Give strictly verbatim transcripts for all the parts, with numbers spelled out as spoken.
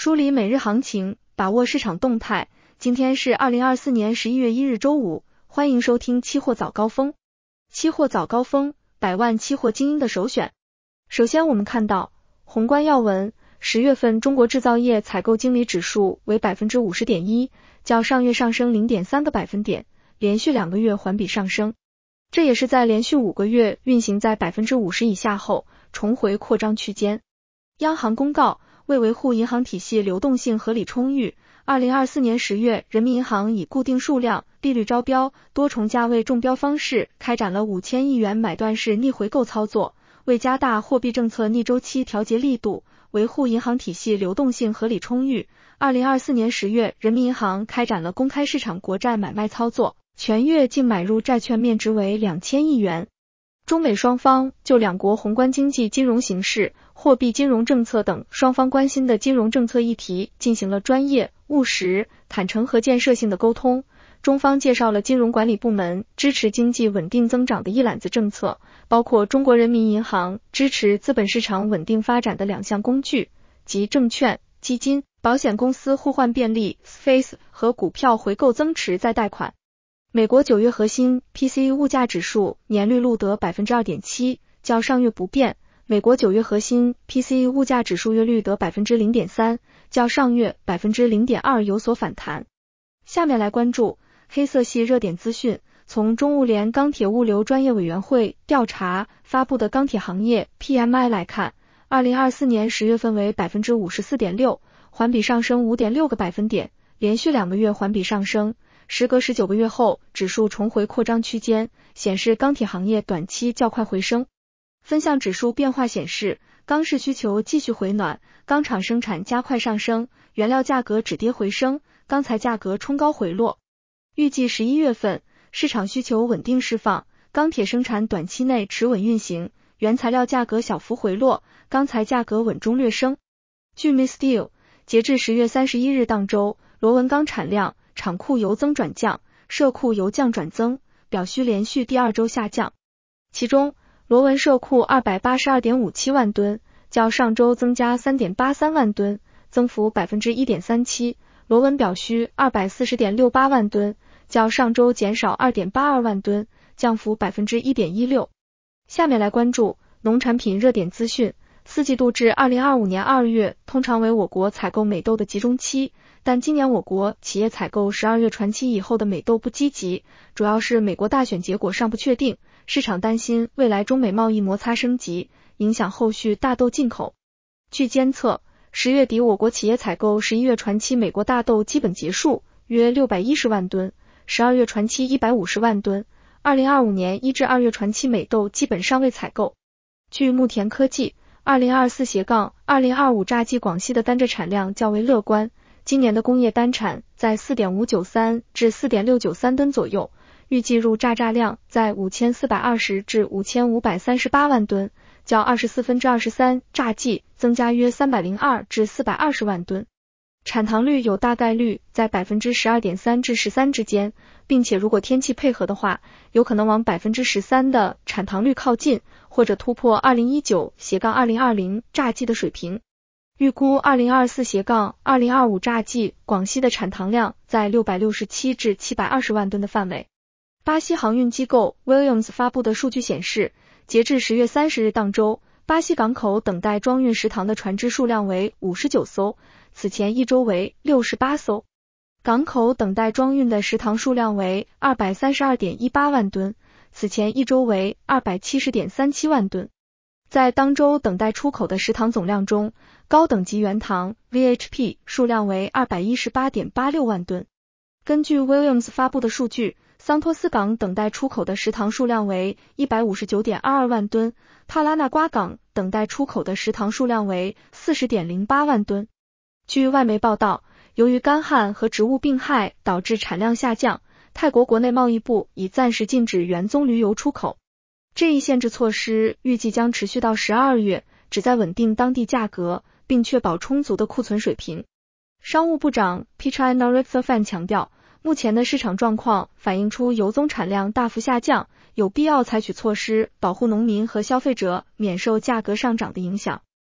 梳理每日行情，把握市场动态。今天是二零二四年十一月一日周五，欢迎收听期货早高峰。期货早高峰，百万期货精英的首选。首先我们看到宏观要闻，十月份中国制造业采购经理指数为 百分之五十点一， 较上月上升 零点三个百分点，连续两个月环比上升。这也是在连续五个月运行在 百分之五十 以下后，重回扩张区间。央行公告，为维护银行体系流动性合理充裕，二零二四年十月，人民银行以固定数量、利率招标、多重价位中标方式开展了五千亿元买断式逆回购操作，为加大货币政策逆周期调节力度，维护银行体系流动性合理充裕，二零二四年十月，人民银行开展了公开市场国债买卖操作，全月净买入债券面值为两千亿元。中美双方就两国宏观经济金融形势、货币金融政策等双方关心的金融政策议题进行了专业、务实、坦诚和建设性的沟通。中方介绍了金融管理部门支持经济稳定增长的一揽子政策，包括中国人民银行支持资本市场稳定发展的两项工具，即证券、基金、保险公司互换便利 S F A C E 和股票回购增持再贷款。美国九月核心 P C E 物价指数年率录得 百分之二点七， 较上月不变。美国九月核心 P C E 物价指数月率得 百分之零点三， 较上月 百分之零点二 有所反弹。下面来关注黑色系热点资讯。从中物联钢铁物流专业委员会调查发布的钢铁行业 P M I 来看，二零二四年十月份为 百分之五十四点六， 环比上升 五点六个百分点，连续两个月环比上升。时隔十九个月后，指数重回扩张区间，显示钢铁行业短期较快回升。分项指数变化显示，钢市需求继续回暖，钢厂生产加快上升，原料价格止跌回升，钢材价格冲高回落。预计十一月份，市场需求稳定释放，钢铁生产短期内持稳运行，原材料价格小幅回落，钢材价格稳中略升。据 M I Steel， 截至十月三十一日当周，螺纹钢产量厂库由增转降，社库由降转增，表需连续第二周下降。其中，螺纹社库 二百八十二点五七万吨，较上周增加 三点八三万吨，增幅 百分之一点三七， 螺纹表需 二百四十点六八万吨，较上周减少 二点八二万吨，降幅 百分之一点一六。下面来关注农产品热点资讯。四季度至二零二五年二月通常为我国采购美豆的集中期，但今年我国企业采购十二月传期以后的美豆不积极，主要是美国大选结果尚不确定，市场担心未来中美贸易摩擦升级，影响后续大豆进口。据监测，十月底我国企业采购十一月传期美国大豆基本结束，约六百一十万吨，十二月传期一百五十万吨，二零二五年一至二月传期美豆基本尚未采购。据牧田科技，二零二四 二零二五 榨季广西的单蔗产量较为乐观，今年的工业单产在 四点五九三 至 四点六九三吨左右，预计入榨榨量在五千四百二十至五千五百三十八万吨，较二十四分之二十三榨季增加约三百零二至四百二十万吨。产糖率有大概率在 百分之十二点三 至十三之间，并且如果天气配合的话，有可能往 百分之十三 的产糖率靠近，或者突破二零一九 二零二零 榨季的水平。预估二零二四 二零二五 榨季广西的产糖量在六百六十七至七百二十万吨的范围。巴西航运机构 Williams 发布的数据显示，截至十月三十日当周，巴西港口等待装运食糖的船只数量为五十九艘，此前一周为六十八艘。港口等待装运的食糖数量为 二百三十二点一八万吨，此前一周为 二百七十点三七万吨。在当周等待出口的食糖总量中，高等级原糖 V H P 数量为 二百一十八点八六万吨。根据 Williams 发布的数据，桑托斯港等待出口的食糖数量为 一百五十九点二二万吨，帕拉纳瓜港等待出口的食糖数量为 四十点零八万吨。据外媒报道，由于干旱和植物病害导致产量下降，泰国国内贸易部已暂时禁止原棕榈油出口。这一限制措施预计将持续到十二月，旨在稳定当地价格，并确保充足的库存水平。商务部长 Pichai Narekthavan 强调，目前的市场状况反映出油棕产量大幅下降，有必要采取措施保护农民和消费者免受价格上涨的影响。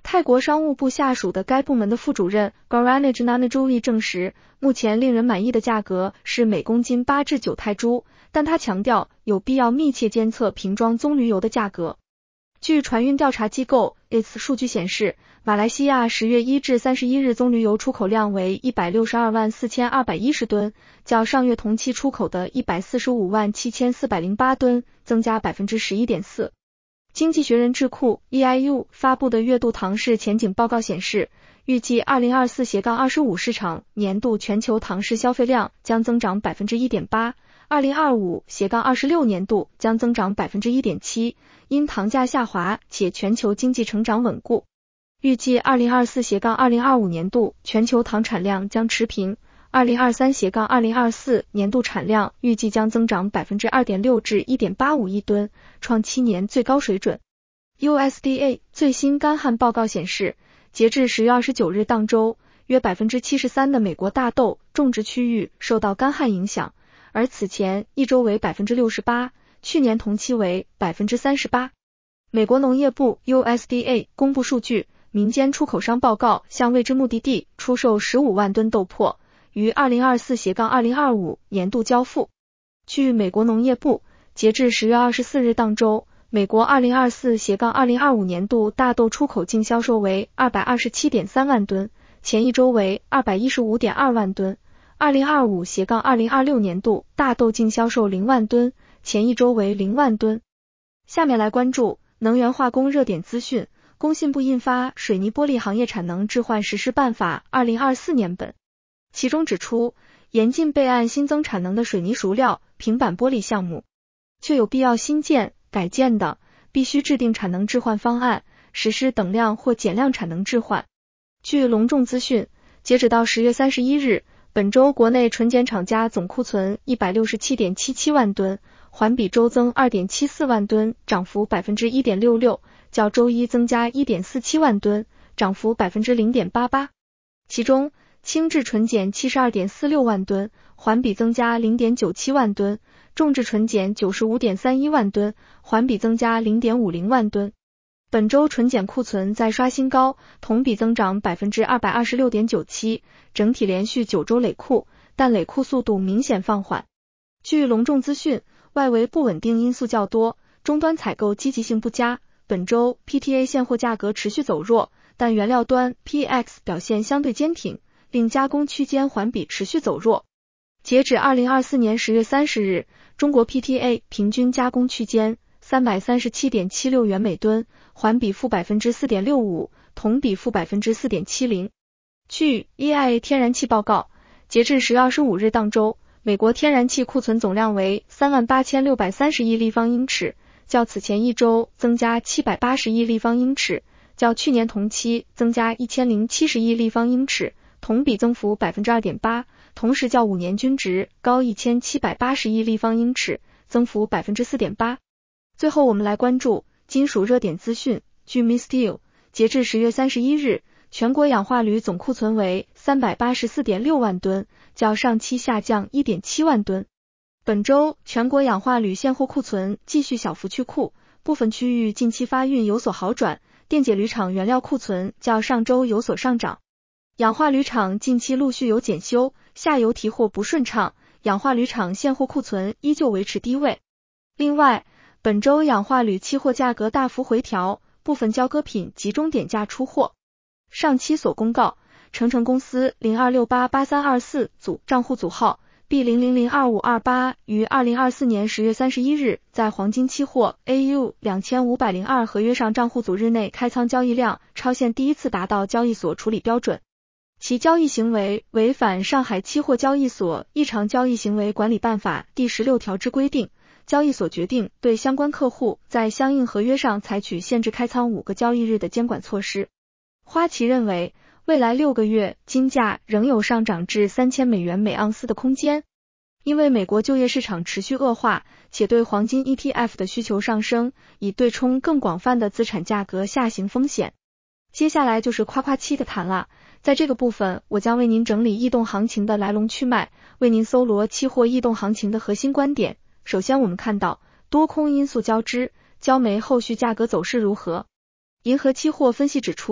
泰国商务部下属的该部门的副主任 Gaurang Nanajuli 证实，目前令人满意的价格是每公斤八至九泰铢，但他强调有必要密切监测瓶装棕榈油的价格。据船运调查机构 I T S 数据显示，马来西亚十月一至三十一日棕榈油出口量为一百六十二万四千二百一十吨，较上月同期出口的一百四十五万七千四百零八吨增加 百分之十一点四。经济学人智库 E I U 发布的月度糖市前景报告显示，预计二零二四 二十五 市场年度全球糖市消费量将增长 百分之一点八， 二零二五 二十六 年度将增长 百分之一点七， 因糖价下滑且全球经济成长稳固。预计二零二四 二零二五 年度全球糖产量将持平，二零二三 二零二四 年度产量预计将增长 百分之二点六 至 一点八五 亿吨，创七年最高水准。U S D A 最新干旱报告显示，截至十月二十九日当周，约 百分之七十三 的美国大豆种植区域受到干旱影响，而此前一周为 百分之六十八， 去年同期为 百分之三十八。美国农业部 U S D A 公布数据，民间出口商报告向未知目的地出售十五万吨豆粕，于二零二四 二零二五 年度交付。据美国农业部，截至十月二十四日当周，美国二零二四 二零二五 年度大豆出口净销售为 二百二十七点三万吨，前一周为 二百一十五点二万吨。二零二五 二零二六 年度大豆净销售零万吨，前一周为零万吨。下面来关注能源化工热点资讯。工信部印发《水泥玻璃行业产能置换实施办法》二零二四年本，其中指出，严禁备案新增产能的水泥熟料、平板玻璃项目，确有必要新建、改建的，必须制定产能置换方案，实施等量或减量产能置换。据隆重资讯，截止到十月三十一日，本周国内纯碱厂家总库存 一百六十七点七七万吨，环比周增 二点七四万吨，涨幅 百分之一点六六， 较周一增加 一点四七万吨，涨幅 百分之零点八八。其中，轻质纯碱 七十二点四六万吨，环比增加 零点九七万吨，重质纯碱 九十五点三一万吨，环比增加 零点五零万吨。本周纯碱库存再刷新高，同比增长 百分之二百二十六点九七， 整体连续九周累库，但累库速度明显放缓。据隆重资讯，外围不稳定因素较多，终端采购积极性不佳，本周 P T A 现货价格持续走弱，但原料端 P X 表现相对坚挺，令加工区间环比持续走弱。截止二零二四年十月三十日，中国 P T A 平均加工区间 三百三十七点七六元每吨，环比负 百分之四点六五， 同比负 百分之四点七零。据 E I A 天然气报告，截至十月二十五日当周，美国天然气库存总量为 三万八千六百三十亿立方英尺，较此前一周增加七百八十亿立方英尺，较去年同期增加一千零七十亿立方英尺，同比增幅 百分之二点八， 同时较五年均值高一千七百八十亿立方英尺，增幅 百分之四点八。最后我们来关注金属热点资讯。据 M I Steel， 截至十月三十一日，全国氧化铝总库存为 三百八十四点六万吨，较上期下降 一点七万吨。本周全国氧化铝现货库存继续小幅去库，部分区域近期发运有所好转，电解铝厂原料库存较上周有所上涨。氧化铝厂近期陆续有检修，下游提货不顺畅，氧化铝厂现货库存依旧维持低位。另外，本周氧化铝期货价格大幅回调，部分交割品集中点价出货。上期所公告，成成公司 零二六八八三二四 组账户组号 B 零零零二五二八 于二零二四年十月三十一日在黄金期货 A U 两千五百零二 合约上账户组日内开仓交易量超限第一次达到交易所处理标准，其交易行为违反上海期货交易所异常交易行为管理办法第十六条之规定，交易所决定对相关客户在相应合约上采取限制开仓五个交易日的监管措施。花旗认为，未来六个月金价仍有上涨至三千美元每盎司的空间，因为美国就业市场持续恶化，且对黄金 E T F 的需求上升，以对冲更广泛的资产价格下行风险。接下来就是夸夸期的谈了，在这个部分我将为您整理异动行情的来龙去脉，为您搜罗期货异动行情的核心观点。首先我们看到多空因素交织，焦煤后续价格走势如何？银河期货分析指出，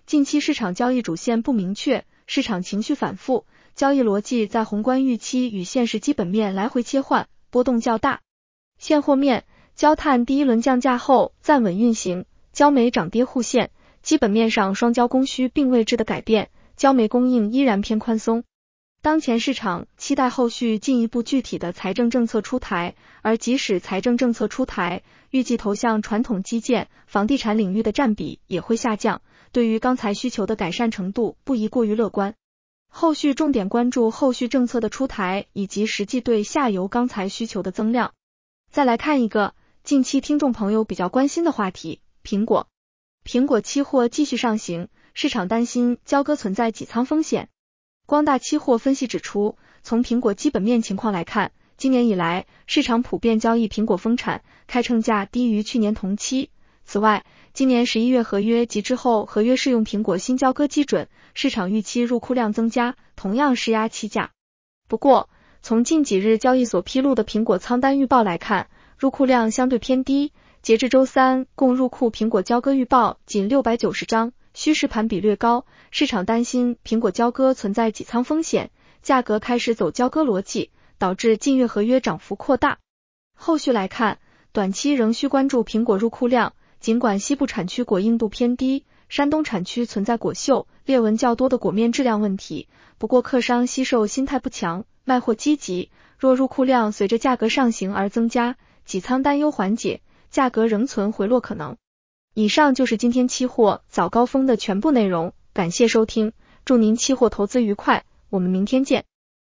近期市场交易主线不明确，市场情绪反复，交易逻辑在宏观预期与现实基本面来回切换，波动较大。现货面，焦炭第一轮降价后暂稳运行，焦煤涨跌互现，基本面上双焦供需并未质的改变，焦煤供应依然偏宽松。当前市场期待后续进一步具体的财政政策出台，而即使财政政策出台，预计投向传统基建、房地产领域的占比也会下降，对于钢材需求的改善程度不宜过于乐观。后续重点关注后续政策的出台以及实际对下游钢材需求的增量。再来看一个近期听众朋友比较关心的话题，苹果。苹果期货继续上行，市场担心交割存在挤仓风险。光大期货分析指出，从苹果基本面情况来看，今年以来市场普遍交易苹果丰产，开秤价低于去年同期。此外，今年十一月合约及之后合约适用苹果新交割基准，市场预期入库量增加，同样施压期价。不过，从近几日交易所披露的苹果仓单预报来看，入库量相对偏低，截至周三共入库苹果交割预报仅六百九十张，虚实盘比略高，市场担心苹果交割存在挤仓风险，价格开始走交割逻辑，导致近月合约涨幅扩大。后续来看，短期仍需关注苹果入库量，尽管西部产区果硬度偏低，山东产区存在果锈、裂纹较多的果面质量问题，不过客商惜售心态不强，卖货积极，若入库量随着价格上行而增加，挤仓担忧缓解，价格仍存回落可能。以上就是今天期货早高峰的全部内容，感谢收听，祝您期货投资愉快，我们明天见。